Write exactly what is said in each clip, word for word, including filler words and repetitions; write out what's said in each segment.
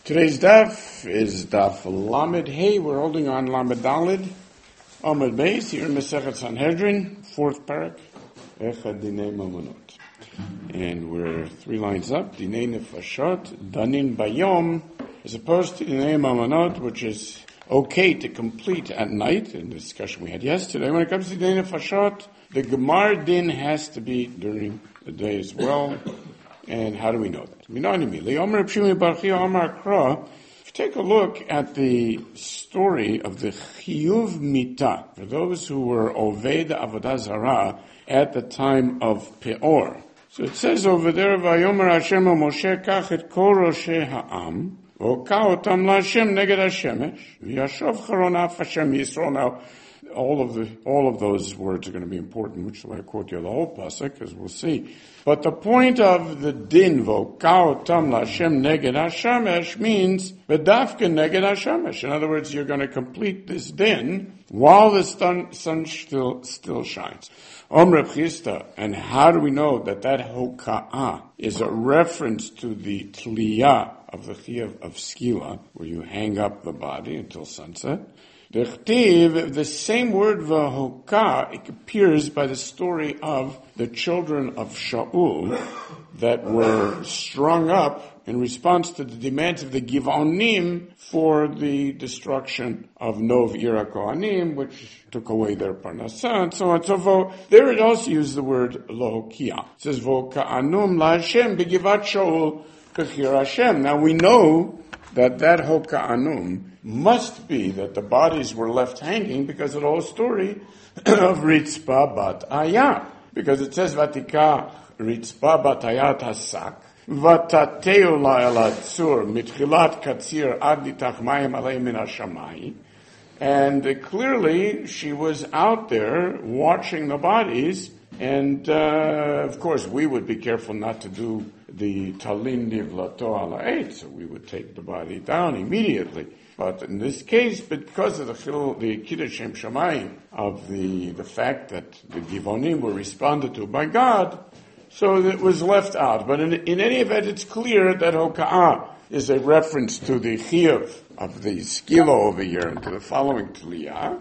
Today's daf is daf Lamed Hey. We're holding on Lamed Dalid, Amud Beis, here in Masechet Sanhedrin, fourth parak, Echad Dinei Mamonot. And we're three lines up, Dinei Nefashot, Danin Bayom, as opposed to Dinei Mamonot, which is okay to complete at night, in the discussion we had yesterday. When it comes to Dinei Nefashot, the Gemar Din has to be during the day as well. And how do we know that? If you take a look at the story of the Chiyuv Mita, for those who were Oved Avodah Zarah at the time of Peor. So it says over there, Vayomer Hashem Moshe kach et kol roshei ha'am, v'oka otam la'Hashem neged ha'shemesh, v'yashov charonaf Hashem Yisrael. Now, all of the, all of those words are going to be important, which is why I quote you the whole pasuk, as we'll see. But the point of the din, v'oka otam la'Hashem neged ha'shemesh, means v'dafka neged ha'shemesh. In other words, you're going to complete this din while the sun, sun still, still shines. Om Reb Chisda, and how do we know that that hoka'ah is a reference to the tliyah of the chiyuv of skila, where you hang up the body until sunset? The same word v'hoka, it appears by the story of the children of Shaul that were strung up in response to the demands of the Givonim for the destruction of Nov Ira Kohanim, which took away their parnasah, and so on and so forth. There it also used the word lohokia. It says v'hoka'anum la'Hashem begivat Shaul kachir Hashem. Now we know that that hoka'anum must be that the bodies were left hanging because of the whole story of Ritzpa bat Ayah. Because it says, Vatika Ritzpa bat Ayah tasak, Vatateu la'el atzur, mitchilat katzir ad nitach mayim alei min hashamai. And uh, clearly she was out there watching the bodies, and uh, of course we would be careful not to do the talin nivlato ala eight, so we would take the body down immediately. But in this case, because of the chil, the kiddush shem shamayim of the the fact that the givonim were responded to by God, so it was left out. But in, in any event, it's clear that hoka'ah is a reference to the chiyuv of the skila over here and to the following tliyah.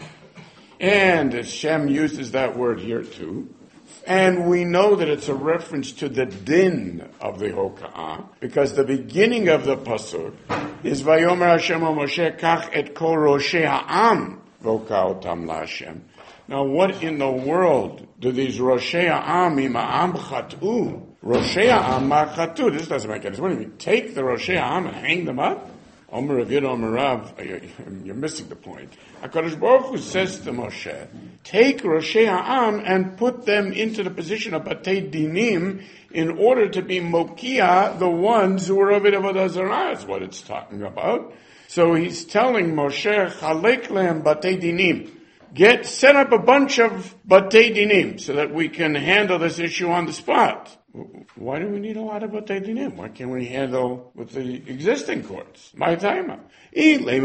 And Hashem uses that word here too. And we know that it's a reference to the din of the hoka'ah, because the beginning of the pasuk is Vayomer Hashem Moshe kach et kol roshei ha'am v'oka otam la'Hashem. Now, what in the world do these roshei ha'am im ha'am chatu? Roshei ha'am ma chatu. This doesn't make any sense. What do you mean? Take the roshei ha'am and hang them up? Omer Rav Yid Omer Rav, you're missing the point. HaKadosh Baruch Hu says to Moshe, take Roshei Ha'am and put them into the position of Batei Dinim in order to be Mokia, the ones who were Oved Avodah Zarah, is what it's talking about. So he's telling Moshe, Chalek lehem Batei Dinim. Get, set up a bunch of Batei Dinim so that we can handle this issue on the spot. Why do we need a lot of Batei Dinim? Why can't we handle with the existing courts? My time. Is it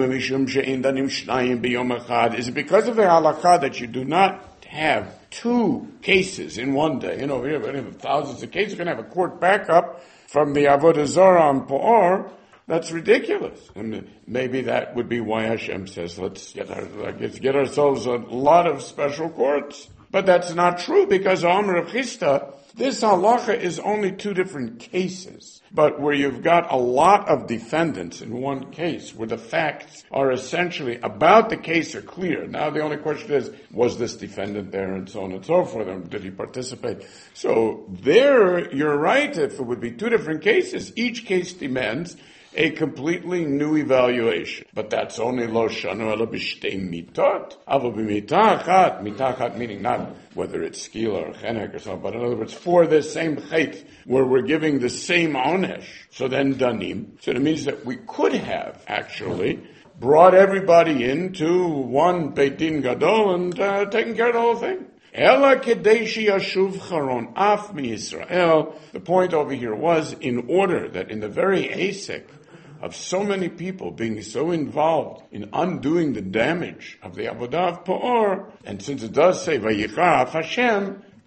because of the halakha that you do not have two cases in one day? You know, we have thousands of cases. You're going to have a court backup from the Avodah Zarah on Peor. That's ridiculous. And maybe that would be why Hashem says, let's get, our, let's get ourselves a lot of special courts. But that's not true, because Amr of Chisda, this halacha is only two different cases. But where you've got a lot of defendants in one case, where the facts are essentially about the case are clear. Now the only question is, was this defendant there, and so on and so forth, and did he participate? So there, you're right, if it would be two different cases, each case demands a completely new evaluation. But that's only lo shanu ela b'shtei mitot. Avo b'mitah achat, mitah achat meaning not whether it's skila or chenek or something, but in other words, for the same chait, where we're giving the same onesh, so then danim. So it means that we could have actually brought everybody into one Beit Din Gadol and uh, taken care of the whole thing. Ela kedeshi yashuv charon af mi Yisrael. The point over here was, in order that in the very asik of so many people being so involved in undoing the damage of the Avodah of Peor, and since it does say Vayichaf Hashem,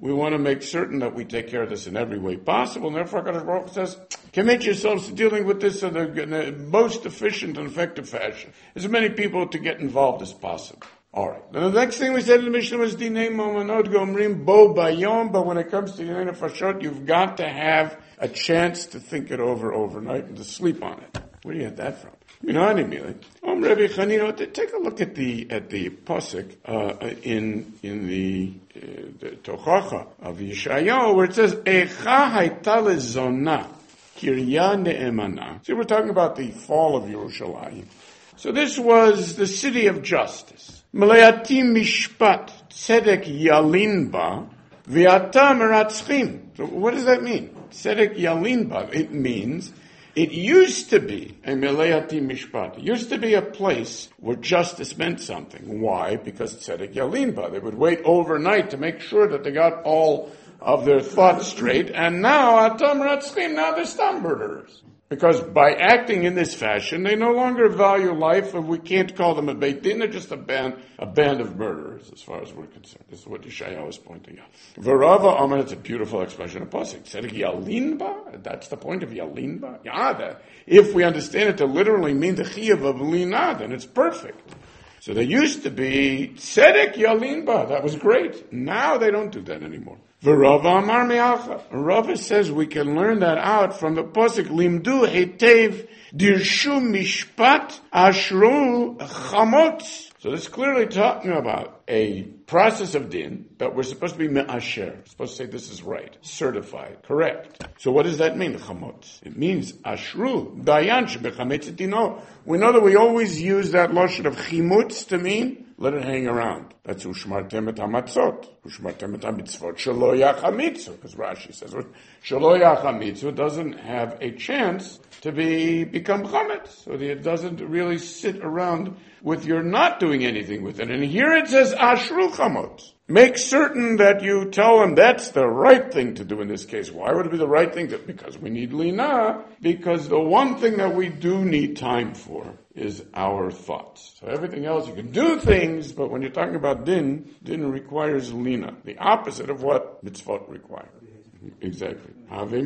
We want to make certain that we take care of this in every way possible. And therefore, HaKadosh Baruch Hu says, commit yourselves to dealing with this in the, in the most efficient and effective fashion. As many people to get involved as possible. All right. Now, the next thing we said in the Mishnah was Dinei Momanot Gomrim Bo Bayom, but when it comes to Dinei Nefashot, you've got to have a chance to think it over overnight and to sleep on it. Where do you get that from? You know, Om Rabbi Chanina, take a look at the at the pasuk uh, in in the, uh, the Tochacha of Yeshayahu, where it says Echa Hayta Lezona Kirya Ne'emana. See, we're talking about the fall of Yerushalayim. So this was the city of justice. Meleati mishpat tzedek yalin ba v'ata meratzchim. So what does that mean? Tzedek yalin ba. It means it used to be a meleati mishpat. It used to be a place where justice meant something. Why? Because tzedek yalin ba. They would wait overnight to make sure that they got all of their thoughts straight. And now atam meratzchim. Now they're stam murderers. Because by acting in this fashion, they no longer value life, and we can't call them a Beit Din. They're just a band, a band of murderers, as far as we're concerned. This is what Yeshayahu is pointing out. V'rava Amar, it's a beautiful expression of Pasuk. Tzedek Yalinba, that's the point of Yalinba. Yeah, if we understand it to literally mean the Chiyuv of Lina, then it's perfect. So there used to be Tzedek Yalinba. That was great. Now they don't do that anymore. V'rava Amar Me'acha. Rava says we can learn that out from the pasuk Limdu Hetev Dirshu Mishpat Ashru Chamotz. So this is clearly talking about a process of din that we're supposed to be me'asher. We're supposed to say this is right, certified, correct. So what does that mean, chamotz? It means ashru, dayan shebechametz dino. We know that we always use that lashon of chimutz to mean let it hang around. That's ushmartem et hamatzot, ushmartem et hamitzvot, shelo yachamitzu, because Rashi says shelo yachamitzu doesn't have a chance to be become chametz, so it doesn't really sit around with your not doing anything with it. And here it says ashru chamotz. Make certain that you tell them that's the right thing to do in this case. Why would it be the right thing? To, because we need lina. Because the one thing that we do need time for is our thoughts. So everything else, you can do things, but when you're talking about din, din requires lina. The opposite of what mitzvot require. Exactly.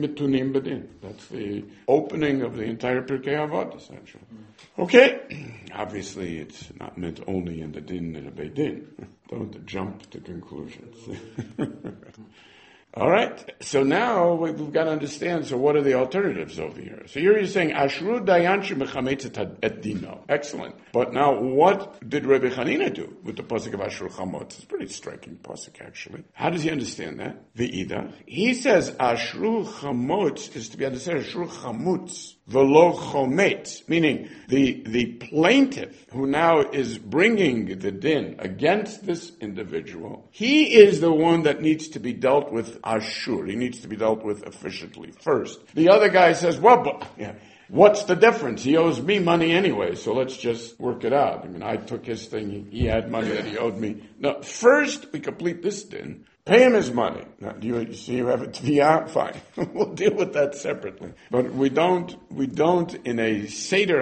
That's the opening of the entire Pirkei Avot, essentially. Okay. Obviously, it's not meant only in the din and the Beit Din. Don't jump to conclusions. All right. So now we've got to understand, so what are the alternatives over here? So here you're saying, Ashru dayan shemechametz et dino. Excellent. But now what did Rabbi Chanina do with the pasuk of Ashru chamotz? It's a pretty striking pasuk, actually. How does he understand that? Ve'ida. He says Ashru chamotz is to be understood Ashru chamutz. V'lo chometz, meaning the the plaintiff who now is bringing the din against this individual, he is the one that needs to be dealt with ashur. He needs to be dealt with efficiently first. The other guy says, well, but, yeah, what's the difference? He owes me money anyway, so let's just work it out. I mean, I took his thing, he had money that he owed me. No, first we complete this din. Pay him his money. Now, do you, you see you have a tviyah? Fine. We'll deal with that separately. But we don't, we don't, in a Seder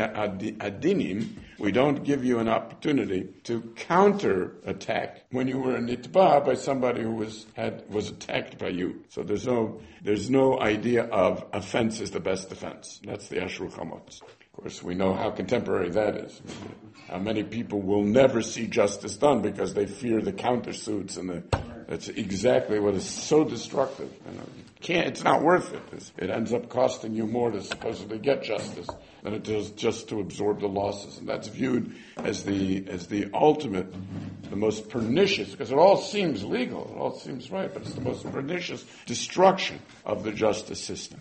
Adinim, we don't give you an opportunity to counter-attack when you were a nitba by somebody who was, had, was attacked by you. So there's no, there's no idea of offense is the best defense. That's the Ashru Chamotz. Of course, we know how contemporary that is. How many people will never see justice done because they fear the countersuits and the, that's exactly what is so destructive. You know, you can't, it's not worth it. It ends up costing you more to supposedly get justice than it does just to absorb the losses. And that's viewed as the, as the ultimate, the most pernicious, because it all seems legal, it all seems right, but it's the most pernicious destruction of the justice system.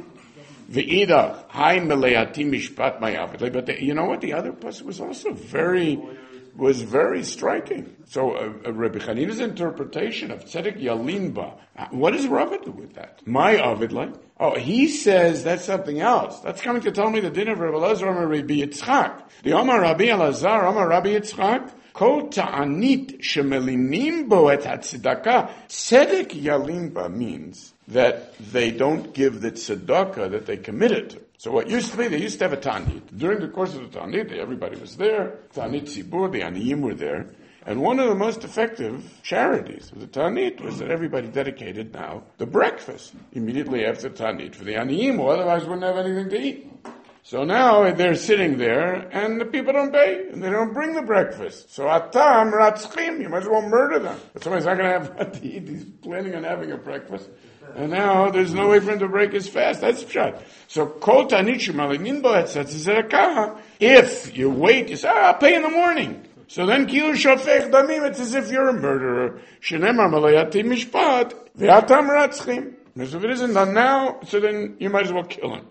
V'idach, hai meleati mishpat mayavet. But the, you know what? The other pasuk was also very, was very striking. So uh, uh, Rabbi Chanina's interpretation of tzedek yalinba, what does Rava do with that? My avidlai. Oh, he says that's something else. That's coming to tell me the din of Rabbi Elazar and Rabbi Yitzchak. The Omar Rabbi Elazar, Omar Rabbi Yitzchak, kol ta'anit shemelinim bo et hatzedakah. Tzedek yalinba means that they don't give the tzedakah that they committed to. So what used to be, they used to have a Tanit. During the course of the Tanit, everybody was there. Tanit Tzibur, the Aniyim were there. And one of the most effective charities of the Ta'anit was that everybody dedicated now the breakfast immediately after Ta'anit for the Aniyim, or otherwise wouldn't have anything to eat. So now they're sitting there, and the people don't pay, and they don't bring the breakfast. So atam ratzchim, you might as well murder them. But somebody's not going to have what to eat. He's planning on having a breakfast. And now there's no way for him to break his fast. That's pshat. So kol ta'anit shemalinin bo etzatz zerakaha. If you wait, you say, ah, I'll pay in the morning. So then kilu shofech damim, it's as if you're a murderer. Shenemar malayati mishpat, ve'atam ratzchim. Because if it isn't done now, so then you might as well kill him.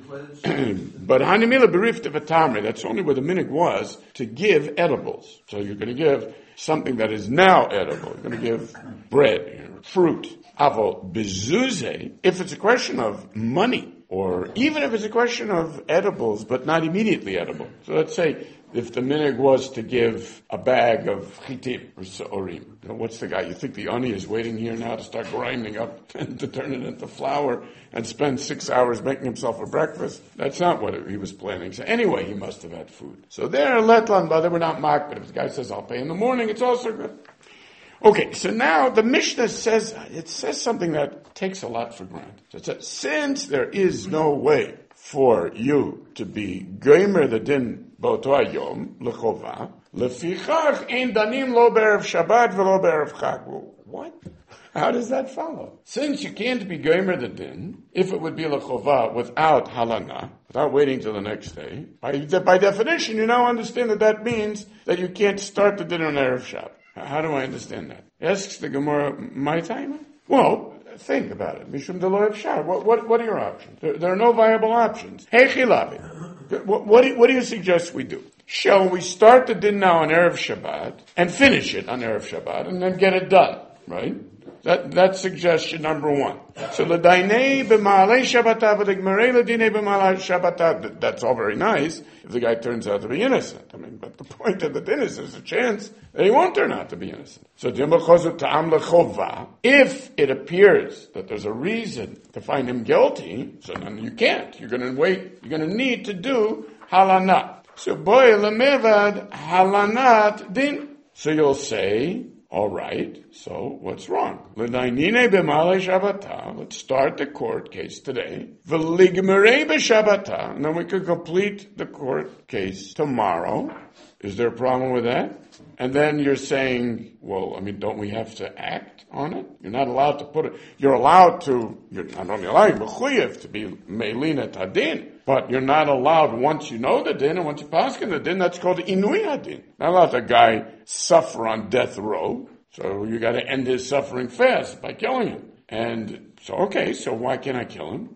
But hanimila berifta v'tamri, that's only where the minig was, to give edibles. So you're going to give something that is now edible. You're going to give bread, fruit. Avo bezuze, if it's a question of money, or even if it's a question of edibles, but not immediately edible. So let's say, if the minig was to give a bag of chitim or seorim, you know, what's the guy? You think the ani is waiting here now to start grinding up and to turn it into flour and spend six hours making himself a breakfast? That's not what he was planning. So anyway, he must have had food. So there, letlan, but they were not mocked. But if the guy says, I'll pay in the morning, it's also good. Okay, so now the Mishnah says, it says something that takes a lot for granted. So it says, since there is no way for you to be gomer the din באותו היום, לחובה, לפיכך אין דנים לא בערב שבת ולא בערב חג. What? How does that follow? Since you can't be gomer the din, if it would be lechova without halana, without waiting till the next day, by, by definition, you now understand that that means that you can't start the din on Erev Shabbat. How do I understand that? Asks the Gemara, my time? Well, think about it. Mishum deloy efshar. What, what, what are your options? There, there are no viable options. Hey chilavi. What, what, do, what do you suggest we do? Shall we start the din now on Erev Shabbat and finish it on Erev Shabbat and then get it done, right? That, that's suggestion number one. So the dainei b'maalei Shabbatah v'degmarei l'dinei b'maalei Shabbatah, that's all very nice if the guy turns out to be innocent. I mean, but the point of the din is there's a chance that he won't turn out to be innocent. So if it appears that there's a reason to find him guilty, so then you can't. You're going to wait. You're going to need to do halanat. So boy lemevad halanat din. So you'll say, all right, so what's wrong? Let's start the court case today. And then we could complete the court case tomorrow. Is there a problem with that? And then you're saying, well, I mean, don't we have to act on it? You're not allowed to put it, you're allowed to, you're not only allowed, you're to be meilina tadin, but you're not allowed, once you know the din, and once you pass in the din, that's called inui hadin. Not allowed the guy suffer on death row, so you gotta end his suffering fast by killing him. And so, okay, so why can't I kill him?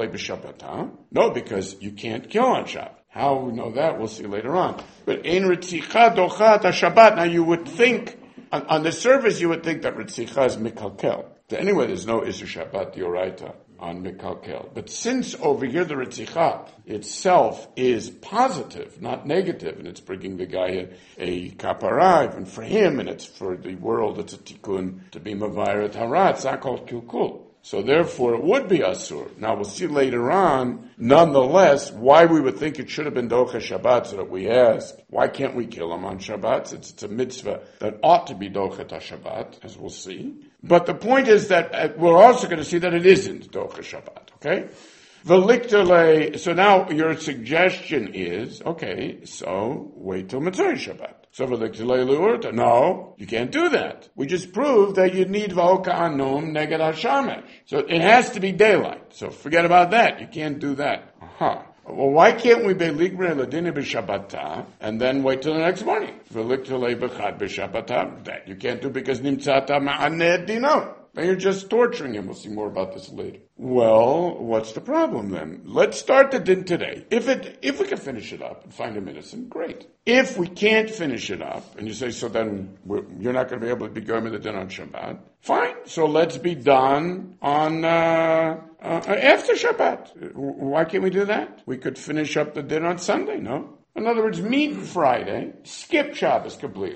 No, because you can't kill on Shabbat. How we know that, we'll see later on. But ein ritzicha dochat Shabbat. Now you would think, on, on the surface you would think that ritzicha is mikalkel. Anyway, there's no Isur Shabbat Yoraita on mikalkel. But since over here the ritzicha itself is positive, not negative, and it's bringing the guy a, a kapara, even for him, and it's for the world, it's a tikkun to be mavayret harat, it's not called kilkul. So therefore, it would be asur. Now we'll see later on, nonetheless, why we would think it should have been docha Shabbat, so that we ask, why can't we kill him on Shabbat? Since it's a mitzvah that ought to be docha Shabbat, as we'll see. But the point is that we're also going to see that it isn't docha Shabbat, okay? V'liktale, so now your suggestion is, okay, so wait till Motzei Shabbat. So v'liktale l'urta, no, you can't do that. We just proved that you need v'hoka anum neged hashamesh. So it has to be daylight. So forget about that. You can't do that. Uh-huh. Well, why can't we be ligre ladine b'shabbata and then wait till the next morning? V'liktale b'chad b'shabbata, that you can't do because nimtzata ma'aneh dino. Now you're just torturing him. We'll see more about this later. Well, what's the problem then? Let's start the din today. If it, if we can finish it up and find him innocent, great. If we can't finish it up, and you say, so then we're, you're not going to be able to be going with the din on Shabbat, fine. So let's be done on, uh, uh, after Shabbat. Why can't we do that? We could finish up the din on Sunday, no? In other words, meet Friday, skip Shabbos completely,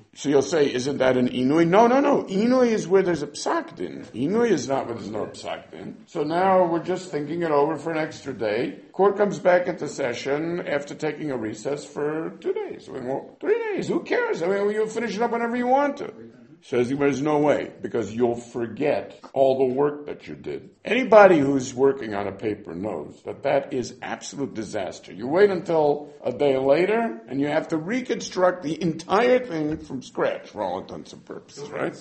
So you'll say, isn't that an inui? No, no, no. Inui is where there's a psak din. Inui is not where there's no psak din. So now we're just thinking it over for an extra day. Court comes back into session after taking a recess for two days. I mean, well, three days. Who cares? I mean, you'll finish it up whenever you want to. Says there's no way, because you'll forget all the work that you did. Anybody who's working on a paper knows that that is absolute disaster. You wait until a day later, and you have to reconstruct the entire thing from scratch for all intents and purposes, right?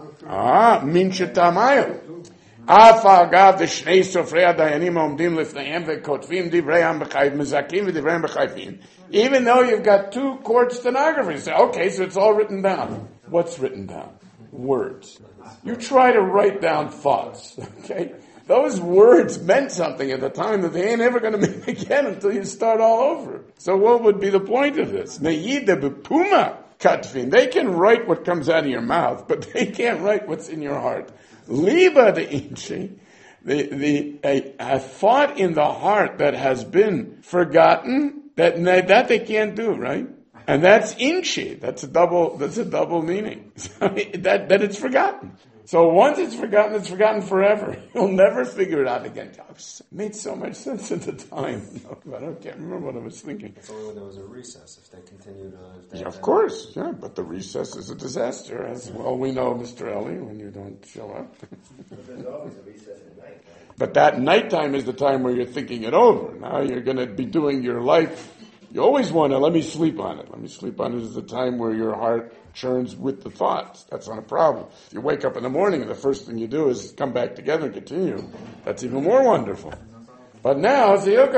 Ah, min shetamayo. אף אגב ושני סופרי הדיינים העומדים לפניהם וכותבים דבריהם בחייב, מזכים ודבריהם בחייבים. Even though you've got two court stenographers, okay, so it's all written down. What's written down? Words. You try to write down thoughts, okay? Those words meant something at the time that they ain't ever going to mean again until you start all over. So what would be the point of this? Ne'ida b'puma katvin. They can write what comes out of your mouth, but they can't write what's in your heart. Liba de inchi, the, the, a, a thought in the heart that has been forgotten, that, that they can't do, right? And that's inchi. That's a double, that's a double meaning. that, that it's forgotten. So once it's forgotten, it's forgotten forever. You'll never figure it out again. It made so much sense at the time. But I can't remember what I was thinking. It's only when there was a recess, if they continued. Uh, if they yeah, of course, yeah, but the recess is a disaster, as well we know, Mister Ellie, when you don't show up. But there's always a recess at night, right? But that nighttime is the time where you're thinking it over. Now you're going to be doing your life. You always want to, let me sleep on it. Let me sleep on it is the time where your heart churns with the thoughts. That's not a problem. If you wake up in the morning and the first thing you do is come back together and continue, that's even more wonderful. But now,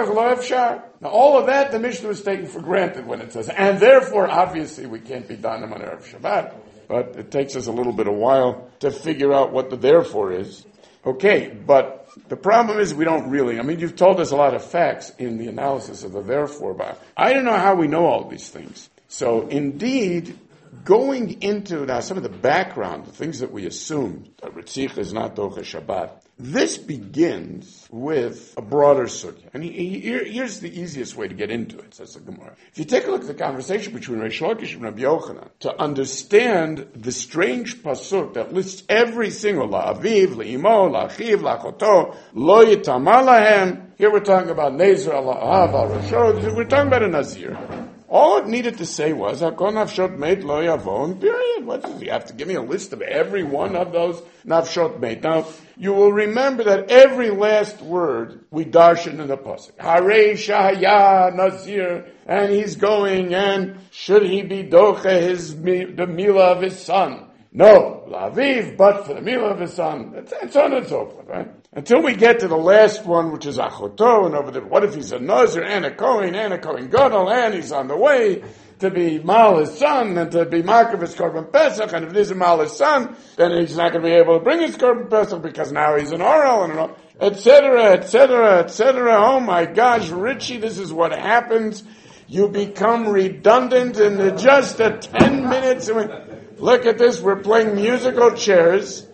now all of that the Mishnah was taken for granted when it says, and therefore, obviously, we can't be done on Erev Shabbat. But it takes us a little bit of while to figure out what the therefore is. Okay, but the problem is we don't really, I mean, you've told us a lot of facts in the analysis of the therefore, but I don't know how we know all these things. So indeed, going into now some of the background, the things that we assumed, that Ritzich is not Docha Shabbat, this begins with a broader sugya. And he, he, here, here's the easiest way to get into it, says the Gemara. If you take a look at the conversation between Reish Lakish and Rabbi Yochanan, to understand the strange pasuk that lists every single la'aviv, la'imo, la'achiv, la'choto, lo yitama lahem. Here we're talking about Nezer, la'ahav, al-rashod. We're talking about a Nazir. All it needed to say was, Hakol nafshot meit lo yavon, period. What does he have to give me a list of every one of those nafshot meit? Now, you will remember that every last word we darshan in the pasuk. Harei shahaya nazir, and he's going, and should he be doche his, the mila of his son? No, laviv, but for the mila of his son. It's, it's on and so forth, right? Until we get to the last one, which is achoto, and over there, what if he's a nazir and a kohen and a kohen gadol, and he's on the way to be mal his son and to be mark his korban pesach, and if it isn't mal his son, then he's not going to be able to bring his korban pesach because now he's an oral and et cetera, et cetera, et cetera. Oh my gosh, Richie, this is what happens. You become redundant in just a ten minutes. Look at this, we're playing musical chairs.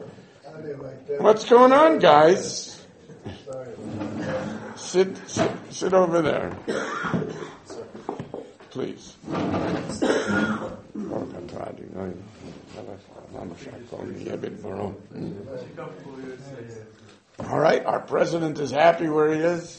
What's going on, guys? Sit, sit, sit over there. Please. All right, our president is happy where he is.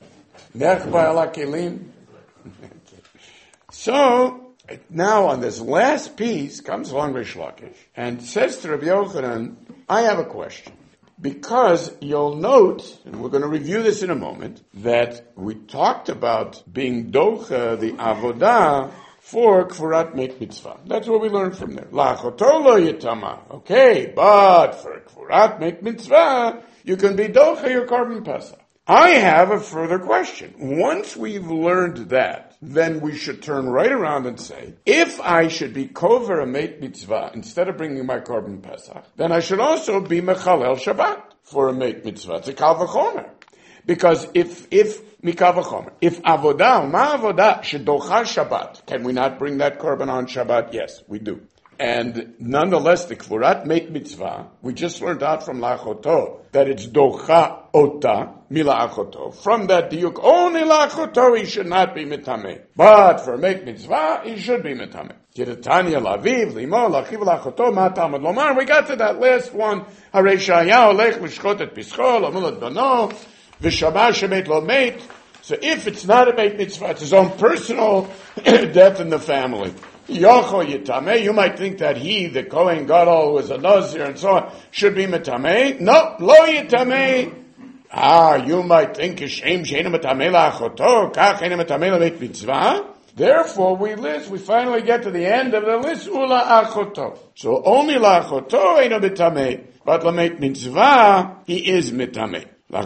So, now on this last piece comes along Reish Lakish and says to Rabbi Yochanan, I have a question. Because you'll note, and we're going to review this in a moment, that we talked about being docha, the avodah, for kfurat mek mitzvah. That's what we learned from there. Lachoto lo yitama. Okay, but for kfurat mek mitzvah, you can be docha your korban pesach. I have a further question. Once we've learned that, then we should turn right around and say, if I should be kover a meit mitzvah instead of bringing my korban pesach, then I should also be mechalel Shabbat for a meit mitzvah. It's a kal v'chomer. Because if, if, mikal v'chomer, if avodah, ma avodah, shedocha Shabbat, can we not bring that korban on Shabbat? Yes, we do. And nonetheless, the kfurat meit mitzvah, we just learned out from lachoto that it's docha ota mila achoto. From that diuk, only lachoto he should not be mitameh. But for meit mitzvah, he should be mitameh. Kiratanya laviv, limo, lachiv, lachoto, ma tamad lomar. We got to that last one. Harei shayahu lech l'shchot et pischo, l'amul et bano, v'shabah shemet lo meit. So if it's not a beit mitzvah, it's his own personal death in the family. Yocho yitameh, you might think that he, the Kohen Gadol, who is a Nazir and so on, should be mitameh. No, lo yitameh. Ah, you might think, Shem she'enu mitameh la'achoto, kach she'enu mitameh la'beit mitzvah. Therefore, we list, we finally get to the end of the list, ula achoto. So only la'achoto einu mitameh, but la'beit mitzvah, he is mitameh.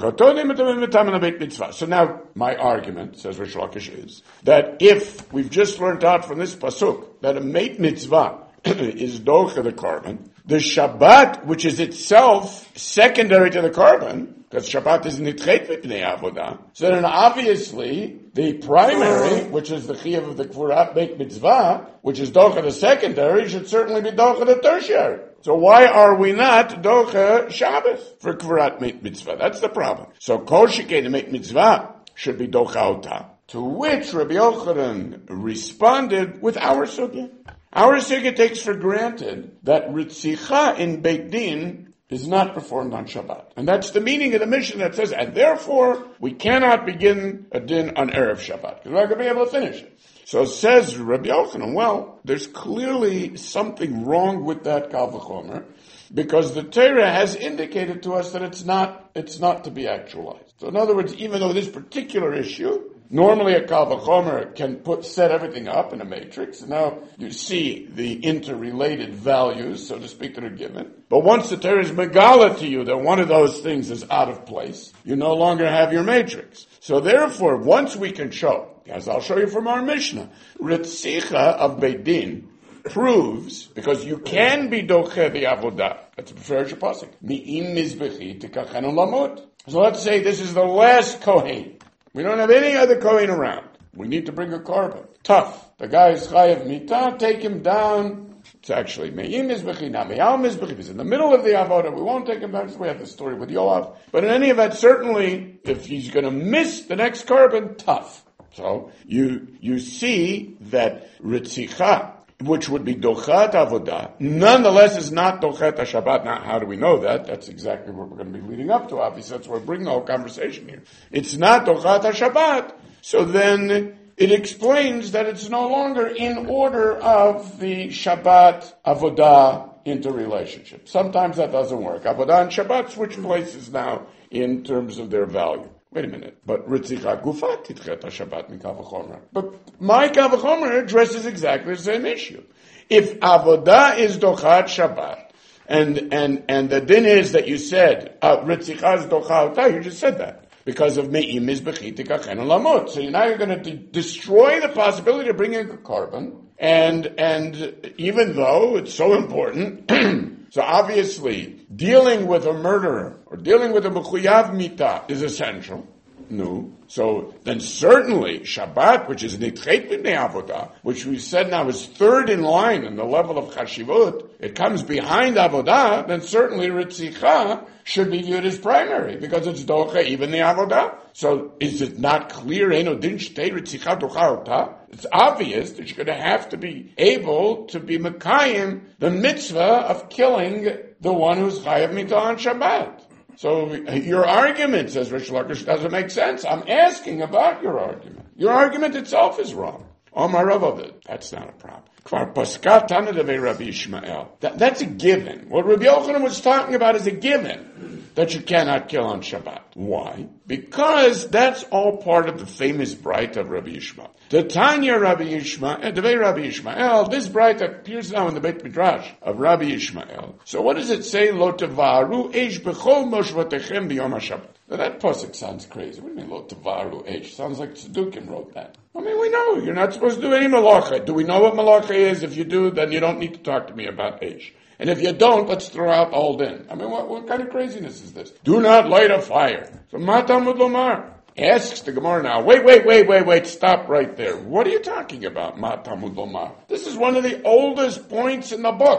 So now, my argument, says Rish Lakish, is that if we've just learned out from this pasuk that a meit mitzvah is docha the carbon, the Shabbat, which is itself secondary to the carbon, because Shabbat is nitchet v'pnei avodah, so then obviously the primary, which is the chiyuv of the kvurat meit mitzvah, which is docha the secondary, should certainly be docha the tertiary. So why are we not docha Shabbos for kvurat meit mitzvah? That's the problem. So kol shekei meit mitzvah should be docha ota. To which Rabbi Yochanan responded with our sugya. Our sugya takes for granted that ritzicha in Beit Din is not performed on Shabbat. And that's the meaning of the mission that says, and therefore we cannot begin a din on Erev Shabbat, because we're not going to be able to finish it. So says Rabbi Yochanan, well, there's clearly something wrong with that Kal V'chomer, because the Torah has indicated to us that it's not, it's not to be actualized. So in other words, even though this particular issue, normally a Kal V'chomer can put, set everything up in a matrix, and now you see the interrelated values, so to speak, that are given. But once the Torah is megala to you that one of those things is out of place, you no longer have your matrix. So therefore, once we can show, as I'll show you from our Mishnah, Ritzicha of Beit Din proves, because you can be doche the avodah, that's a Beferish Pasuk, mi'im mizbechi tikachenu lamut. So let's say this is the last Kohen. We don't have any other Kohen around. We need to bring a carbon. Tough. The guy is chayav mitah, take him down. It's actually me'im mizbechi, not me'al mizbechi. He's in the middle of the avodah. We won't take him back. We have the story with Yoav. But in any event, certainly, if he's going to miss the next carbon, tough. So you you see that ritzicha, which would be dochat avodah, nonetheless is not dochat Shabbat. Now, how do we know that? That's exactly what we're going to be leading up to. Obviously, that's why we're bringing the whole conversation here. It's not dochat Shabbat. So then it explains that it's no longer in order of the Shabbat avodah interrelationship. Sometimes that doesn't work. Avodah and Shabbat switch places now in terms of their value. Wait a minute, but Ritzicha Gufat Titchet HaShabbat min Kal V'chomer. But my Kal V'chomer addresses exactly the same issue. If Avodah is Dochat Shabbat, and, and, and the din is that you said, uh, Ritzicha is Dochat, you just said that. Because of Me'im Mizbechi Tikachenu Lamut. So now you're going to de- destroy the possibility of bringing a carbon, and, and even though it's so important, so obviously, dealing with a murderer or dealing with a mechuyav mitah is essential. No. So then certainly Shabbat, which is nitchet b'nei avodah, which we said now is third in line in the level of chashivut, it comes behind avodah, then certainly ritzicha should be viewed as primary because it's docha even the avodah. So is it not clear? Eno din shtei ritzicha docha ota. It's obvious that you're going to have to be able to be mekayim the mitzvah of killing the one who's chayav mitah on Shabbat. So your argument, says Rish Lakish, doesn't make sense. I'm asking about your argument. Your argument itself is wrong. Omar Ravavid, that's not a problem. Kvar paskat tana devei Rabbi Yishmael. That's a given. What Rabbi Yochanan was talking about is a given that you cannot kill on Shabbat. Why? Because that's all part of the famous bright of Rabbi Yishmael. The Tanya Rabbi Yishmael, devei Rabbi Yishmael, this bright appears now in the Beit Midrash of Rabbi Yishmael. So what does it say? Lo tevaru eish bechol moshvatechem b'yom HaShabbat. Now that pasuk sounds crazy. What do you mean lo tevaru eish? Sounds like Tzedukim wrote that. I mean, we know you're not supposed to do any malacha. Do we know what malacha is? If you do, then you don't need to talk to me about eish. And if you don't, let's throw out the whole din. I mean, what, what kind of craziness is this? Do not light a fire. So Matamud Lomar asks the Gemara now, wait, wait, wait, wait, wait, stop right there. What are you talking about, Matamud Lomar? This is one of the oldest points in the book.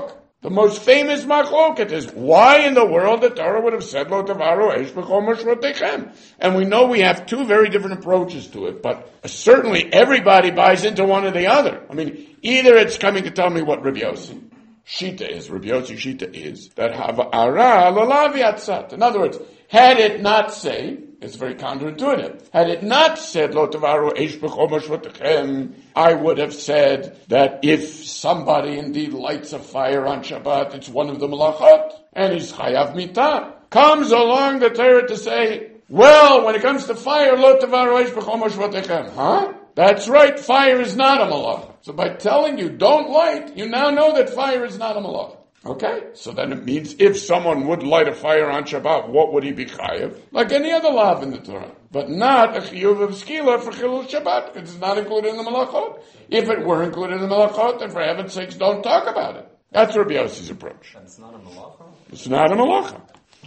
The most famous machloket is why in the world the Torah would have said lo tavaru eish b'chol moshavotechem. And we know we have two very different approaches to it, but certainly everybody buys into one or the other. I mean, either it's coming to tell me what Rabbi Yossi Shita is, Rabbi Yossi Shita is, that hava'ara lalavi atzat. In other words, had it not say, it's very counterintuitive, had it not said lo tavaru eish b'chol moshavotechem, I would have said that if somebody indeed lights a fire on Shabbat, it's one of the malachot, and he's chayav mitah. Comes along the Torah to say, well, when it comes to fire, lo tavaru eish b'chol moshavotechem. Huh? That's right, fire is not a malach. So by telling you don't light, you now know that fire is not a malach. Okay? So then it means if someone would light a fire on Shabbat, what would he be chayav? Like any other law in the Torah. But not a chiyuv of skila for chilul Shabbat, because it's not included in the malachot. If it were included in the malachot, then for heaven's sakes, don't talk about it. That's Rabbi Yossi's approach. It's not a malacha? It's not a malacha.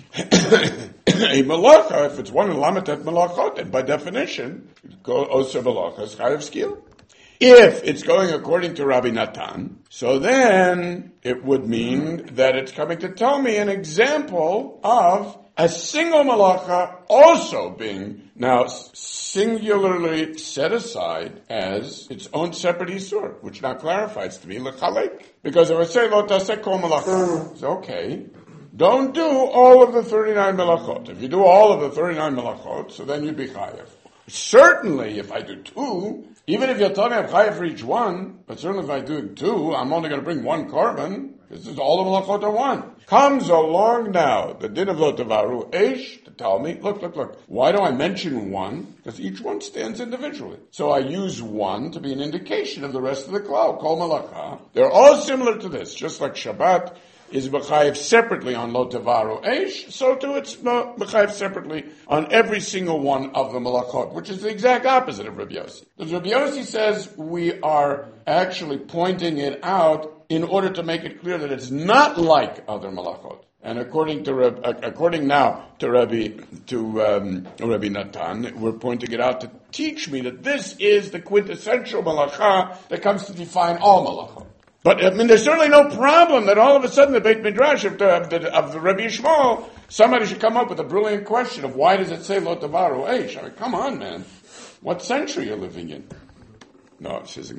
A malacha, if it's one in lamitet malachot, then by definition, go oser malacha is chayav skila. If it's going according to Rabbi Natan, so then it would mean that it's coming to tell me an example of a single malacha also being now singularly set aside as its own separate isur, which now clarifies to me lechalek. Because I would say lo taseh kol malacha. It's okay. Don't do all of the thirty-nine malachot. If you do all of the thirty-nine malachot, so then you'd be chayav. Certainly, if I do two, even if you're telling me I'm chayav for each one, but certainly if I do two, I'm only going to bring one korban. This is all the malachot are one. Comes along now the din of lo tavaru eish to tell me, look, look, look. Why do I mention one? Because each one stands individually. So I use one to be an indication of the rest of the klal. Kol malacha. They're all similar to this, just like Shabbat is b'chayev separately on lo tavaru eish, so too it's b'chayev separately on every single one of the malachot, which is the exact opposite of Rabbi Yossi. Because Rabbi Yossi says we are actually pointing it out in order to make it clear that it's not like other malachot. And according to according now to Rabbi to um, Rabbi Natan, we're pointing it out to teach me that this is the quintessential malacha that comes to define all malachot. But I mean, there's certainly no problem that all of a sudden the Beit Midrash of the, of the, of the Rabbi Yishmael, somebody should come up with a brilliant question of why does it say lo tavaru eish? I mean, come on, man. What century you're living in? No, says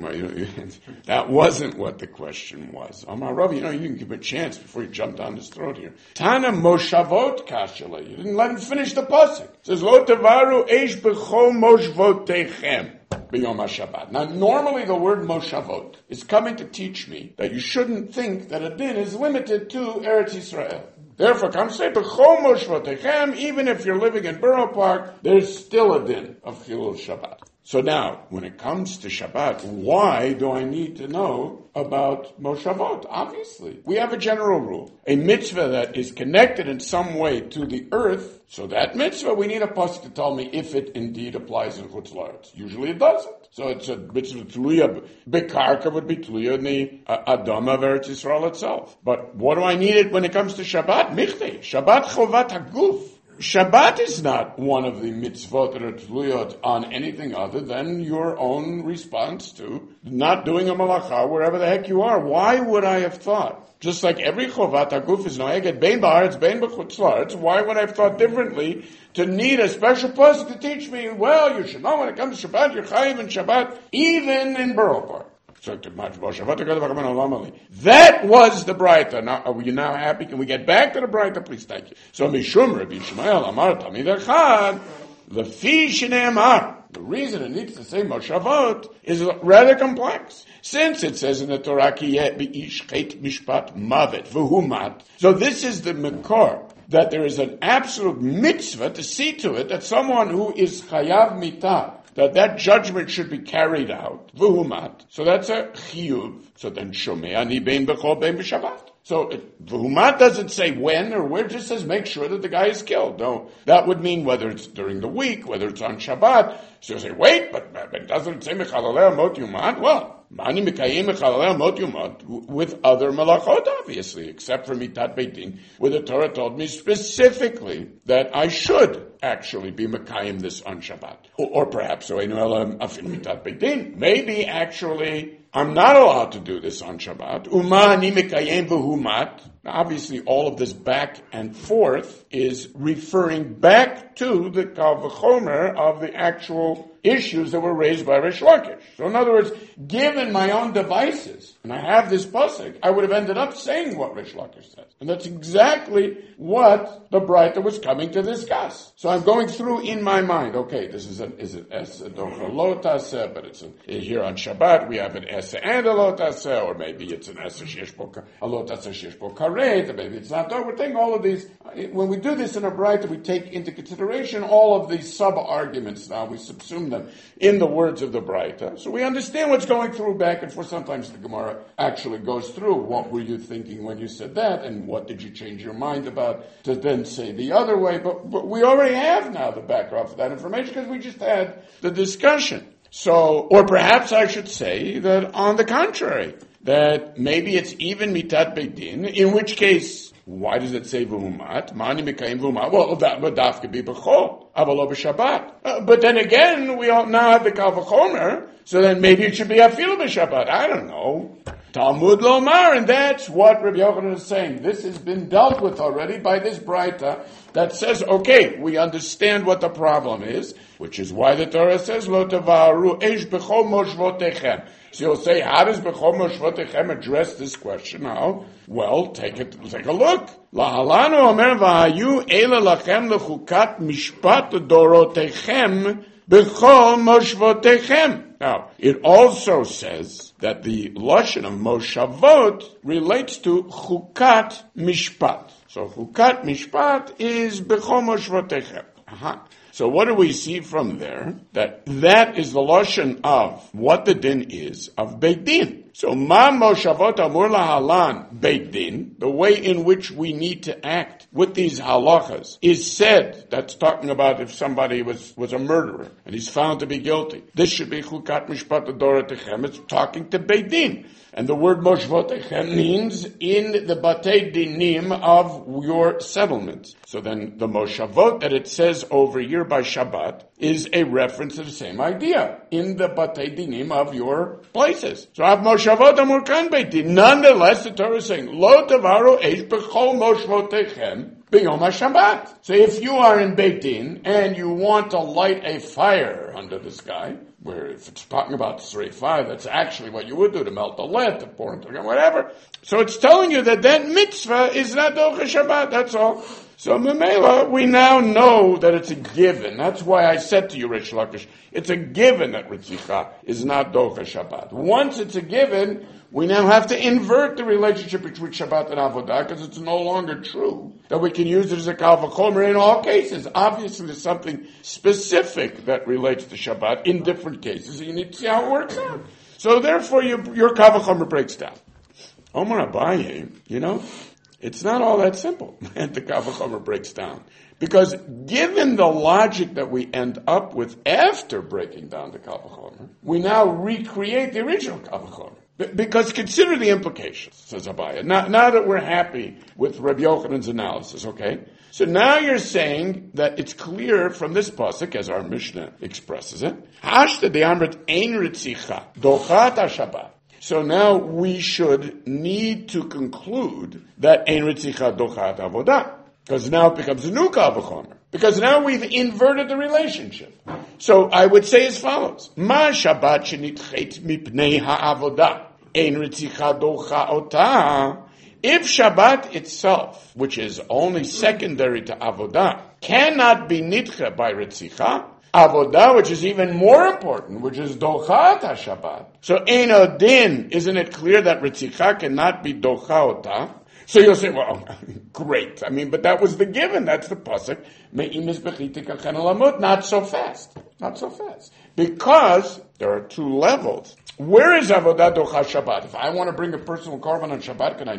that wasn't what the question was. Amar Rav, you know, you didn't give him a chance before you jumped down his throat here. Tana moshavot kashala. You didn't let him finish the pasuk. It says lo tavaru eish b'chol moshvotechem. Now, normally the word moshavot is coming to teach me that you shouldn't think that a din is limited to Eretz Yisrael. Therefore, come say, b'chol moshvotechem, even if you're living in Borough Park, there's still a din of Chilul Shabbat. So now, when it comes to Shabbat, why do I need to know about Moshavot? Obviously, we have a general rule. A mitzvah that is connected in some way to the earth, so that mitzvah, we need a pasuk to tell me if it indeed applies in Chutz La'aretz. Usually it doesn't. So it's a mitzvah tluya, bekarka would be tluya in the uh, Adama of Eretz Yisrael itself. But what do I need it when it comes to Shabbat? Michtei. Shabbat chovat haguf. Shabbat is not one of the mitzvot that are tluyot on anything other than your own response to not doing a malacha wherever the heck you are. Why would I have thought? Just like every chovat haguf is noeget bein ba'aretz bein b'chutz la'aretz, why would I have thought differently to need a special person to teach me, well, you should know when it comes to Shabbat, you're chayiv in Shabbat, even in Borough Park. That was the Braita. Now, are we now happy? Can we get back to the Braita, please? Thank you. So, Mishum Rabbi Yishmael Amar Tamid Echad, Lefi Shnei Amar. The reason it needs to say Moshavot is rather complex. Since it says in the Torah, Ki yeh b'ish chet mishpat mavet v'humat. So this is the Mekor, that there is an absolute mitzvah to see to it that someone who is chayav mitah, that that judgment should be carried out. V'humat. So that's a chiyuv. So then shomei ani bein b'chol bein b'shabbat. So v'humat doesn't say when or where, it just says make sure that the guy is killed. No, that would mean whether it's during the week, whether it's on Shabbat. So you say, wait, but, but doesn't it say mechalaleh mot yumat? Well, Mani Mikayim Mechalel Mot Yomot, with other malachot, obviously, except for Mitat Beit Din, where the Torah told me specifically that I should actually be Mekayim this on Shabbat. Or, or perhaps, Oinu Elam Afil Mitat Beit Din. Maybe actually I'm not allowed to do this on Shabbat. Uma Ani Mekayim V'Humat. Obviously, all of this back and forth is referring back to the Kal V'Chomer of the actual issues that were raised by Rish Lakish. So in other words, given my own devices, and I have this pasuk, I would have ended up saying what Rish Lakish says. And that's exactly what the Braita was coming to discuss. So I'm going through in my mind, okay, this is an, is it es docha lo taseh, but it's a, here on Shabbat we have an es and a lo taseh, or maybe it's an es sheyesh bo a lo taseh sheyesh bo karet, or maybe it's not. We're taking all of these, when we do this in a Braita, we take into consideration all of these sub-arguments now, we subsume them in the words of the Braita. So we understand what's going through back and forth. Sometimes the Gemara actually goes through, what were you thinking when you said that, and what did you change your mind about to then say the other way. But, but we already have now the background for that information because we just had the discussion. So, or perhaps I should say that on the contrary, that maybe it's even Mitat Beit Din, in which case, why does it say v'humat? Mani mikayim v'humat. Well, that would daf could be b'chol, avalo b'shabbat. Uh, but then again, we all now have the kal v'chomer, so then maybe it should be afilu b'shabbat. I don't know. Talmud lomar, and that's what Rabbi Yochanan is saying. This has been dealt with already by this Braita that says, okay, we understand what the problem is, which is why the Torah says, lo tavaru eish b'chol moshvotechem. So you'll say, how does B'chol Moshvotechem address this question now? Well, take it, take a look. Lahalanu omer v'hayu eila lachem lechukat mishpat dorotechem B'chol Moshvotechem. Now, it also says that the lashon of Moshavot relates to Chukat Mishpat. So Chukat Mishpat is B'chol Moshvotechem. Uh-huh. So what do we see from there? That that is the lashon of what the din is of Beit Din. So ma moshavot amur lahalan Beit Din, the way in which we need to act with these halachas is said, that's talking about if somebody was, was a murderer and he's found to be guilty. This should be chukat mishpat adorotechem. It's talking to Beit Din. And the word moshvotechem means in the batei dinim of your settlement. So then the moshavot that it says over here by Shabbat is a reference to the same idea in the batei dinim of your places. So I have moshavot amur kan Beit Din. Nonetheless, the Torah is saying, lo tavaru eish b'chol moshvotechem b'yom HaShabbat. So if you are in Beit Din and you want to light a fire under the sky, where if it's talking about Sreifah, that's actually what you would do to melt the lead, to pour into whatever. So it's telling you that that mitzvah is not Docha Shabbat, that's all. So Memela, we now know that it's a given. That's why I said to you, Rish Lakish, it's a given that Ritzicha is not Docha Shabbat. Once it's a given, we now have to invert the relationship between Shabbat and Avodah because it's no longer true that we can use it as a kal v'chomer in all cases. Obviously, there's something specific that relates to Shabbat in different cases, and you need to see how it works out. So therefore, your, your kal v'chomer breaks down. Omar Abaye, you know, it's not all that simple, and the kal v'chomer breaks down. Because given the logic that we end up with after breaking down the kal v'chomer, we now recreate the original kal v'chomer. Because consider the implications, says Abaya. Now, now that we're happy with Rabbi Yochanan's analysis, okay? So now you're saying that it's clear from this pasuk, as our Mishnah expresses it, Hashta de Amrit ein ritzicha, dochat ha-Shabbat. So now we should need to conclude that ein ritzicha dochat avodah. Because now it becomes a new kal v'chomer. Because now we've inverted the relationship. So I would say as follows. Ma Shabbat shenitchet mipnei ha'avodah. Ein ritzicha docha otah. If Shabbat itself, which is only secondary to avodah, cannot be nitche by ritzicha, avodah, which is even more important, which is dochat ha-Shabbat. So ein odin, isn't it clear that ritzicha cannot be docha otah? So you'll say, well, great. I mean, but that was the given. That's the pasuk. Not so fast. Not so fast. Because there are two levels. Where is avodah docha Shabbat? If I want to bring a personal korban on Shabbat, can I do it?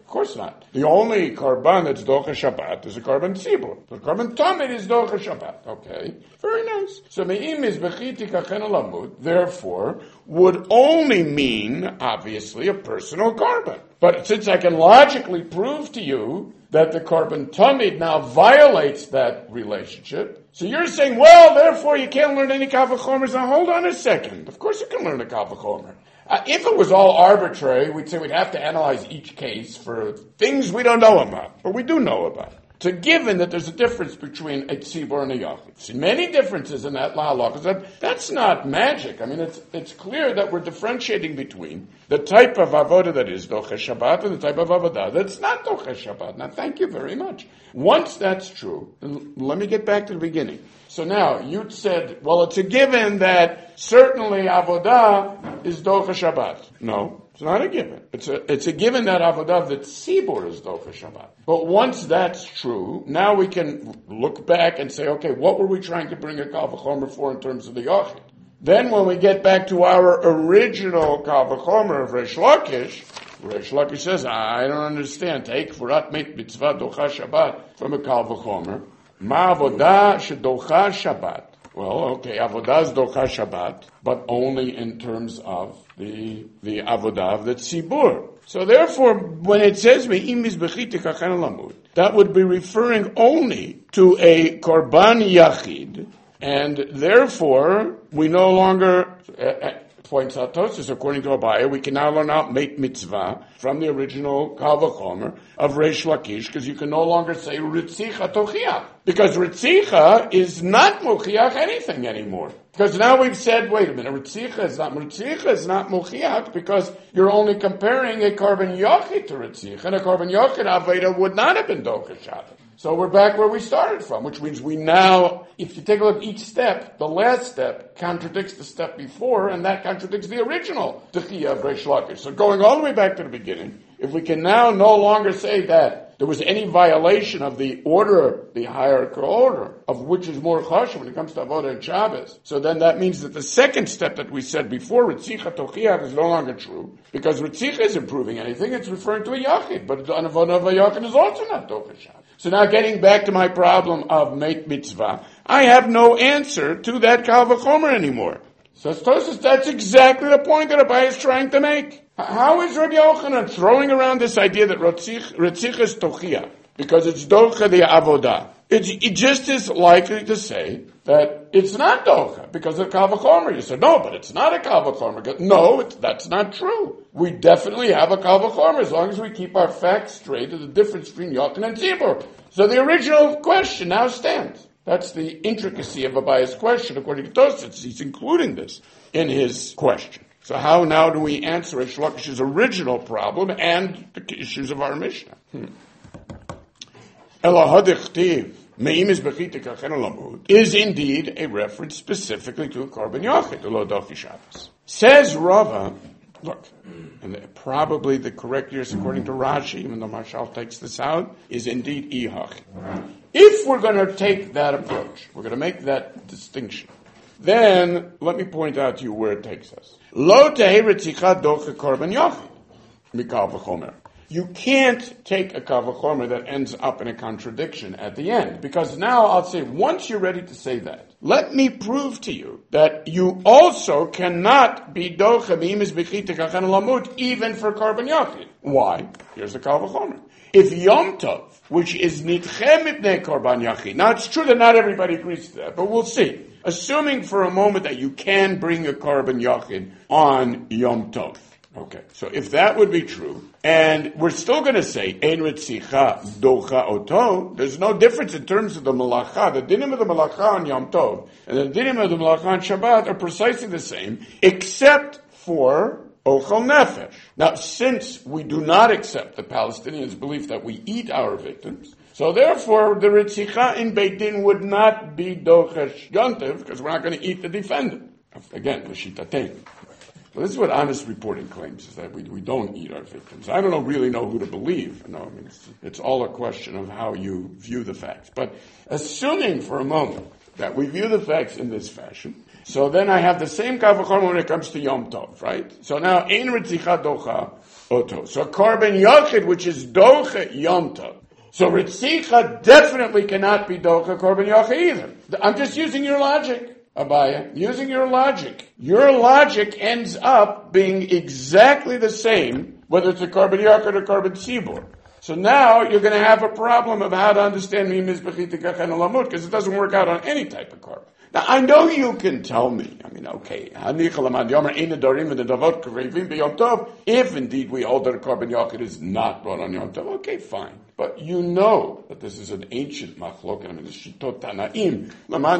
course not. The only Karban that's Docha Shabbat is a Karban Tzibur. The Karban Tamid is Docha Shabbat. Okay, very nice. So Me'im is Bechiti Kachen Lamut, therefore, would only mean, obviously, a personal Karban. But since I can logically prove to you that the Karban Tamid now violates that relationship, so you're saying, well, therefore you can't learn any Kal V'chomers. Now hold on a second. Of course you can learn a Kal V'chomer. Uh, if it was all arbitrary, we'd say we'd have to analyze each case for things we don't know about, but we do know about. It's a given that there's a difference between a tzibur and a yachid. See many differences in that law because that, that's not magic. I mean, it's it's clear that we're differentiating between the type of avodah that is docha Shabbat and the type of avodah that's not docha Shabbat. Now, thank you very much. Once that's true, let me get back to the beginning. So now, you said, well, it's a given that certainly avodah is docha Shabbat. No. It's not a given. It's a, it's a given that avodah, that tzibur is docha Shabbat. But once that's true, now we can look back and say, okay, what were we trying to bring a Kal V'chomer for in terms of the yachid? Then when we get back to our original Kal V'chomer of Reish Lakish, Reish Lakish says, I don't understand. Take Furat Meit Mitzvah Docha Shabbat from a Kal V'chomer. Ma avodah shedocha Shabbat. Well, okay, avodah is docha Shabbat, but only in terms of the the avodah of the tzibur. So therefore, when it says me'im mizbechit kachen lamud, that would be referring only to a korban yachid, and therefore we no longer. Uh, points out Tosfos, according to Abaye, we can now learn out Meit Mitzvah from the original Kal V'chomer of Reish Lakish, because you can no longer say Ritzicha Tochiach, because Ritzicha is not Mochiach anything anymore. Because now we've said, wait a minute, Ritzicha is not Ritzicha is not Mochiach, because you're only comparing a Karban Yachid to Ritzicha, and a Karban Yachid Aveda would not have been Docha Shabbat. So we're back where we started from, which means we now, if you take a look at each step, the last step contradicts the step before, and that contradicts the original Techiyah of Reish Lakish. So going all the way back to the beginning, if we can now no longer say that there was any violation of the order, the hierarchical order, of which is more chashuv when it comes to Avodah and Shabbos, so then that means that the second step that we said before, Ritzicha Tochiach, is no longer true, because Ritzicha isn't proving anything, it's referring to a Yachid, but an Avodah of a Yachid is also not Docha Shabbos. So now getting back to my problem of Meit Mitzvah, I have no answer to that Kal V'chomer anymore. So Tosfos, that's exactly the point that Abaye is trying to make. How is Rabbi Yochanan throwing around this idea that Ritzicha is Tochiach, because it's Docha the Avodah? It's it just as likely to say that it's not Docha, because of Kal V'chomer. You said, no, but it's not a Kal V'chomer. No, it's, that's not true. We definitely have a Kal V'chomer, as long as we keep our facts straight of the difference between Yochanan and Tzibur. So the original question now stands. That's the intricacy of Abaye's question, according to Tosfos. He's including this in his question. So how now do we answer Reish Lakish's original problem and the issues of our Mishnah? Hmm. Is indeed a reference specifically to a Karban Yachid, the Docha Shabbos. Says Rava, look, and probably the correct use according to Rashi, even though Marshal takes this out, is indeed Ihach. If we're going to take that approach, we're going to make that distinction, then let me point out to you where it takes us. Lo tehei ritzicha docha korban yachid mikal v'chomer. You can't take a kal v'chomer that ends up in a contradiction at the end, because now I'll say, once you're ready to say that, let me prove to you that you also cannot be docha b'imis b'chita kachen lamut even for korban yachid. Why? Here's the kal v'chomer. If Yom Tov, which is nitchem mipnei korban yachid, now it's true that not everybody agrees to that, but we'll see. Assuming for a moment that you can bring a korban yachid on Yom Tov. Okay, so if that would be true, and we're still going to say, Ein ritzicha docha oto, there's no difference in terms of the malacha. The dinim of the malacha on Yom Tov and the dinim of the malacha on Shabbat are precisely the same, except for Ochel Nefesh. Now, since we do not accept the Palestinians' belief that we eat our victims, so therefore the Ritzicha in Beit Din would not be Dochesh Yontiv, because we're not going to eat the defendant. Again, the Shitatein. Well, this is what honest reporting claims, is that we, we don't eat our victims. I don't know, really know who to believe. No, I mean, it's, it's all a question of how you view the facts. But assuming for a moment that we view the facts in this fashion, So then I have the same kal v'chomer when it comes to Yom Tov, right? So now, ein ritzicha docha oto. So korban yachid, which is docha Yom Tov. So ritzicha definitely cannot be docha korban yachid either. I'm just using your logic, Abaya. Using your logic. Your logic ends up being exactly the same, whether it's a korban yachid or korban tzibur. So now you're going to have a problem of how to understand mi mizbechit tikach and lamut, because it doesn't work out on any type of korban. Now, I know you can tell me, I mean, okay, if indeed we hold that a korban yachid is not brought on Yom Tov, okay, fine. But you know that this is an ancient machlok, I mean, the shitot tanaim,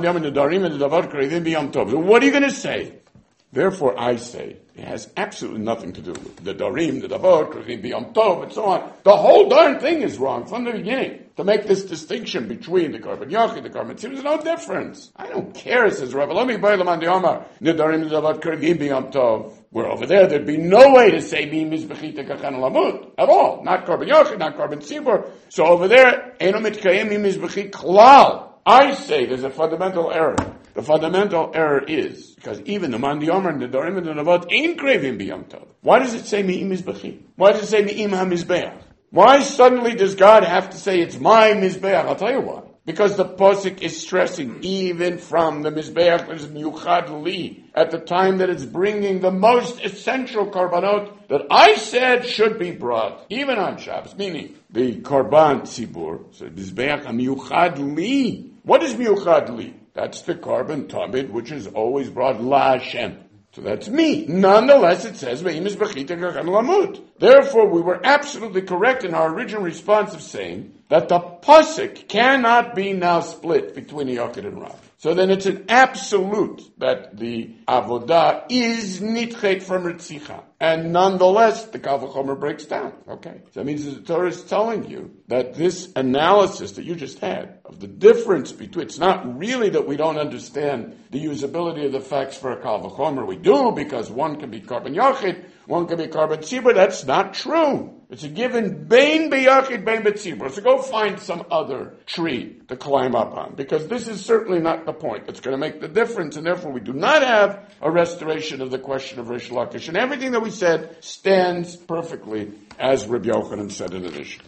so what are you going to say? Therefore, I say, it has absolutely nothing to do with the darim, the davot, krivim b'yom tov, and so on. The whole darn thing is wrong from the beginning. To make this distinction between the korban yachid, the korban tzibur, there's no difference. I don't care, says Rabbi. Let me buy the man the Omar, the darim, the davot, krivim b'yom tov. Where over there, there'd be no way to say mi mizbechit tekachan lamut at all. Not korban yachid, not korban tzibur. So over there, eno mitkayem mi mizbechit klal. I say there's a fundamental error. The fundamental error is, because even the Man Yomer and the Dorim and the Navot ain't craving b'yom tov. Why does it say mi'im mizbechim? Why does it say mi'im ha-mizbeach? Why suddenly does God have to say it's my mizbeach? I'll tell you why. Because the Posuk is stressing, even from the mizbeach, there's miyuchad li, at the time that it's bringing the most essential korbanot that I said should be brought, even on Shabbos, meaning the korban tzibur, so mizbeach ha-miyuchad li. What is miyuchad li? That's the korban tamid, which is always brought la Hashem. So that's me. Nonetheless, it says, therefore, we were absolutely correct in our original response of saying that the pasuk cannot be now split between Yachid and Rav. So then it's an absolute that the avodah is nitchet from Ritzicha. And nonetheless, the Kal V'chomer breaks down. Okay. So that means the Torah is telling you that this analysis that you just had of the difference between, it's not really that we don't understand the usability of the facts for a Kal V'chomer. We do, because one can be korban yachid, one can be korban tzibur. That's not true. It's a given bein b'yachid, bein b'tzibur. So go find some other tree to climb up on, because this is certainly not the point that's going to make the difference, and therefore we do not have a restoration of the question of Rish Lakish. And everything that we said stands perfectly as Rabbi Yochanan said in addition.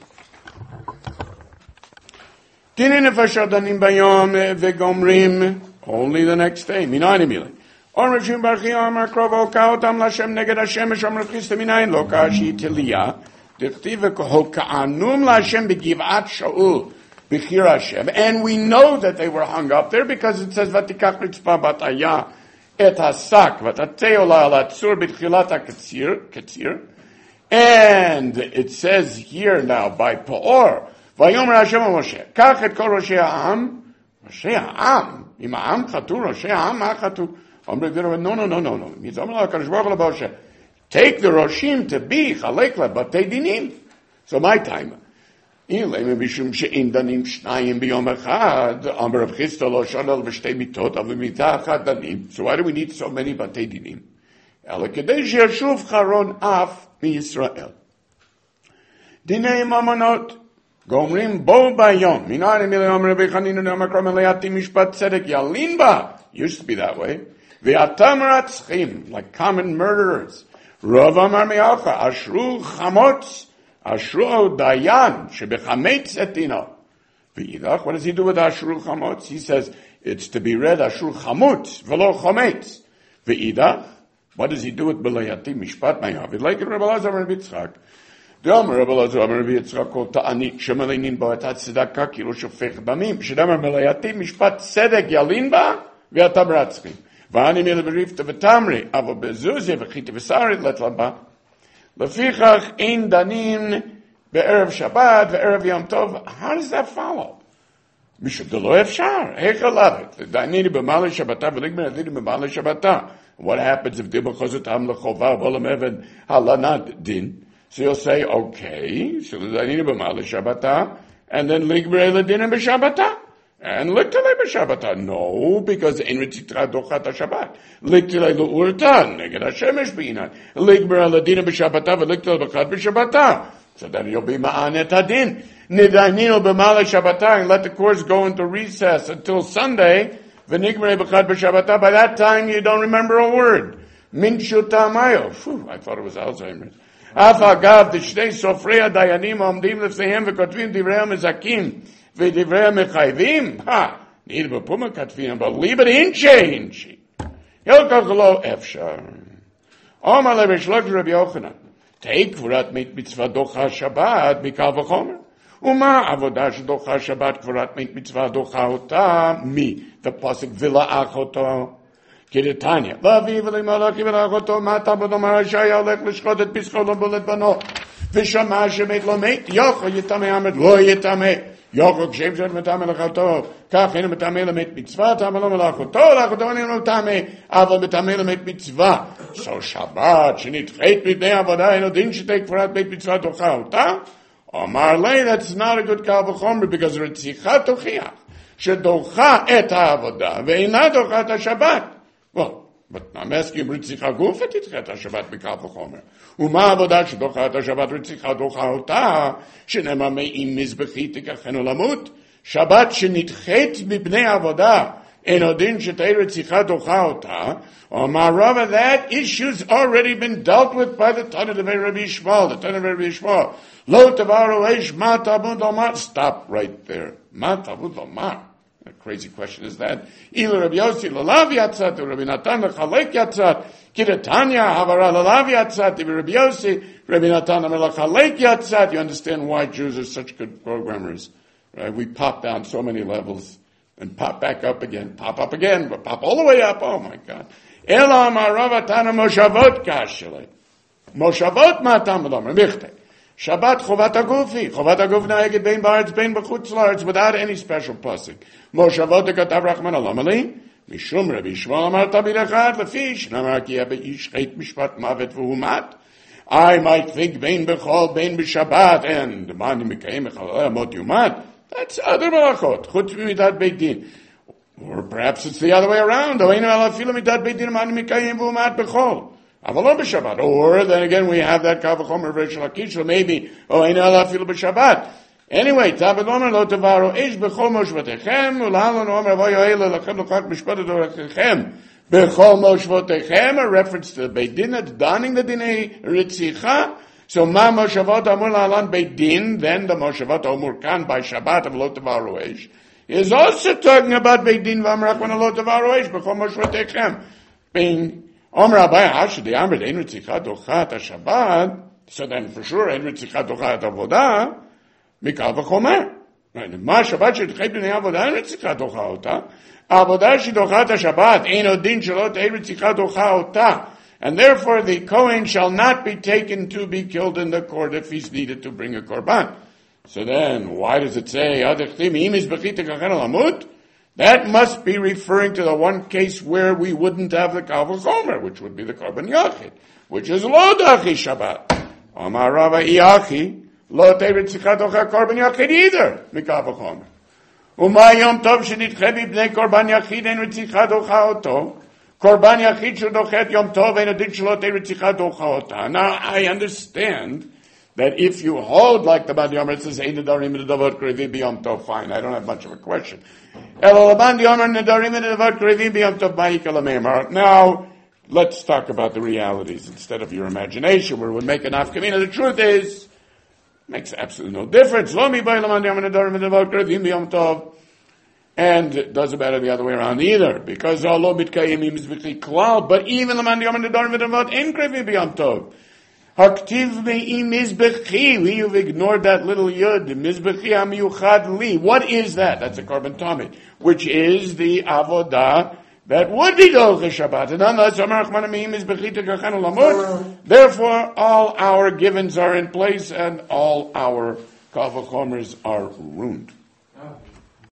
Only the next day. Minayin emile. Or Rishim Barchi Amar Krovo Kautam Lashem Neged Hashem Misham Rechista Minayin Lo Kashi Tilia. Dirtive Ka'anum Lashem Begivat Shaul Bechir Hashem. And we know that they were hung up there because it says Vatikach Ritzpa Bataya Et Hasak Vatateo La Alatzur B'Tchilat HaKetzir Ketzir. And it says here now by Peor Vayomer Hashem Moshe Kach Et Kol Roshei Ha'am Roshei Ha'am Im Ha'am Chatu Roshei Ha'am Ha'chatu. No, no, no, no, no. Take the Roshim to be Chalekla, but they dinim. So my time. So why do we need so many batei dinim? Dinei mamonot. Gomrim bo bayom. Minar emile omer bechaninu nemakrom eleati mishpat tzedek yalin ba. Used to be that way. Ve'atam ratzchim, like common murderers. Rav amar me'alcha, ashru chamotz, ashru dayan, shebechametz etino. Ve'idach, what does he do with ashru chamotz? He says, it's to be read ashru chamutz, velo chometz. Ve'idach, what does he do with belayati mishpat ma'yavid? Like in Rabbi Lazar and Yitzchak. D'amar Rabbi Lazar and Yitzchak, kol ta'anit, shemelinin ba etat tzedakah, kilo shofech damim. Shedamar belayati mishpat tzedek yalin ba, ve'atam ratzchim. V'ani mele berifta v'tamri, avo bezuzi v'chiti v'sarit let laba. Lefichach ein danim be'erev Shabbat ve'erev Yom Tov. How does that follow? Mishum delo efshar. Hecha lavet. Danini b'malei Shabbata v'ligmer adini b'malei Shabbata. What happens if dibba chozotam l'chova v'olam even halanad din? So you'll say, okay, so danini b'malei Shabbata, and then ligmer adini b'Shabbata. And liktele b'Shabbata. No, because in ritzitra dochat Shabbat. Liktele l'urtan, neged hashemesh b'inan. Ligber aladina b'Shabbata, v'liktele b'chad b'Shabbata. So then you'll be ma'anet hadin. Nidanino b'malei Shabbata, and let the course go into recess until Sunday. V'nigmrei b'chad b'shabbatah. By that time, you don't remember a word. Min shuta mayo. Phew, I thought it was Alzheimer's. Af agav, the shtei sofrei hadayanim omdim lefneihem v'kotvim divrei mezakim v'divrei mechayvim. Ha! Need b'puma katvim, but leave it in change. Yokach lo efshar. Omar levish log Rabbi Yochanan. Take kvurat mit mitzvah docha Shabbat mikal v'chomer. Uma avodah shedocha Shabbat kvurat mit mitzvah docha ota mi. The pasuk vila achoto. Kiritanya. Lavi v'li malaki v'la achoto mata b'domar hashaya olech l'shchot et pischol l'bolet bano. V'shama shemet lo meit. Yocho yitameh amet lo yitameh. Yocho kshem shet metameh l'chato. Kach enu metameh l'met mitzvah. Tameh lo l'chato. L'chato enu metameh. Ava metameh l'met mitzvah. So Shabbat shenitchet b'nei avodah eno din shetek kvurat mit mitzvah docha ota. Omar lei, that's not a good kal v'chomer because Ritzicha tochiach shedocha et ha'avodah ve'ina docha et ha'Shabbat. Well, but I'm asking Ritzicha gufa titcha et ha'Shabbat b'kal v'chomer. Uma avodah shedocha et ha'Shabbat Ritzicha docha ota shenema me'im mizbechi tikachenu lamut. Shabbat shenitchet b'nei avodah eno din shetei Ritzicha docha ota. Omar Rava, that issue's already been dealt with by the Tanna of Rabbi Yishmael. The Tanna of Rabbi Yishmael. Lo tavaru eish ma tabud omar. Stop right there. Ma tabud omar. A crazy question is that. Ila Rabbi Yossi lalav yatzat, Rabbi Natan lechalek yatzat. Kiratanya havara lalav yatzat, Rabbi Yossi, Rabbi Natan lechalek yatzat. You understand why Jews are such good programmers, right? We pop down so many levels and pop back up again, pop up again, but pop all the way up. Oh my God. Ela marava tana moshavot kashele. Moshavot ma tamdom michte. Shabbat chovat agufi. Chovat aguf naeged bein baaretz bein b'chutz laaretz without any special pasuk. Moshavot katav Rachman alamali. Mishum Rabbi Yishmael amar tabid echad lefish. Namar ki habe ish chet mishpat mavet v'humat. I might think bein b'chol bein b'shabbat and mani mekayim echalei amot yumat. That's other malachot. Chutz midat beit din. Or perhaps it's the other way around. Or then again, we have that kavachomer v'shel Akish, or maybe oh, ain't ala filu b'Shabbat. Anyway, tabadomer lo tavaru ish b'chol moshvatechem u'lahalon omer v'yoyele lachem l'chak mishpatet orachem b'chol moshvatechem, a reference to the Beit Din that's donning the dinei ritzicha. So ma moshavot amur la'alan Beit Din, then the moshavot amur kan by Shabbat of lo tavaru ish is also talking about Beit Din v'amrak when a lot of aroish b'chol moshvatechem. Being Omer Abai Hashad the Amr Ein Ritzicha Docha et Shabbat. So then for sure Ein Ritzicha Docha et Avodah mikal v'chomer. Ma Shabbat shetchet b'nei Avodah Ein Ritzicha Docha ota. Avodah shedocha et Shabbat ein odin shelot Ein Ritzicha Docha ota. And therefore the Kohen shall not be taken to be killed in the court if he's needed to bring a korban. So then, why does it say, that must be referring to the one case where we wouldn't have the Kal V'chomer, which would be the Korban Yachid, which is Lo Dachi Shabbat. Amar Rava Iachi, Lo Teirit Tzichat Korban Yachid either, Mikal V'chomer. Uma Yom Tov Shenitche B'nei Korban Yachid En Tzichat Oto. Korban Yachid Shudochet Yom Tov En Adin Shelo Teirit Tzichat Ota. Now, I understand that if you hold like the Bandi Omer, it says, Ein Nedarim Nedavot Krevim B'Yom Tov, fine, I don't have much of a question. Elo Bandi Omer Nedarim Nedavot Krevim B'Yom Tov Ma'ikal Ameimar. Now, let's talk about the realities instead of your imagination, where we make an afkamina. The truth is, makes absolutely no difference. Lo mi B'Yom Bandi Omer Nedarim Nedavot Krevim B'Yom Tov. And it doesn't matter the other way around either, because although Mitkayim Im Zvichi Klal, but even the Bandi Omer Nedarim Nedavot Ein Krevim B'Yom Tov. Haktiv me'i mizbechi. You've ignored that little yud. Mizbechi amiyuchad li. What is that? That's a korban tamid, which is the avodah that would be dolche Shabbat. And nonetheless, Amar me'i mizbechi tekachanu lamut. Therefore, all our givens are in place, and all our kal v'chomers are ruined.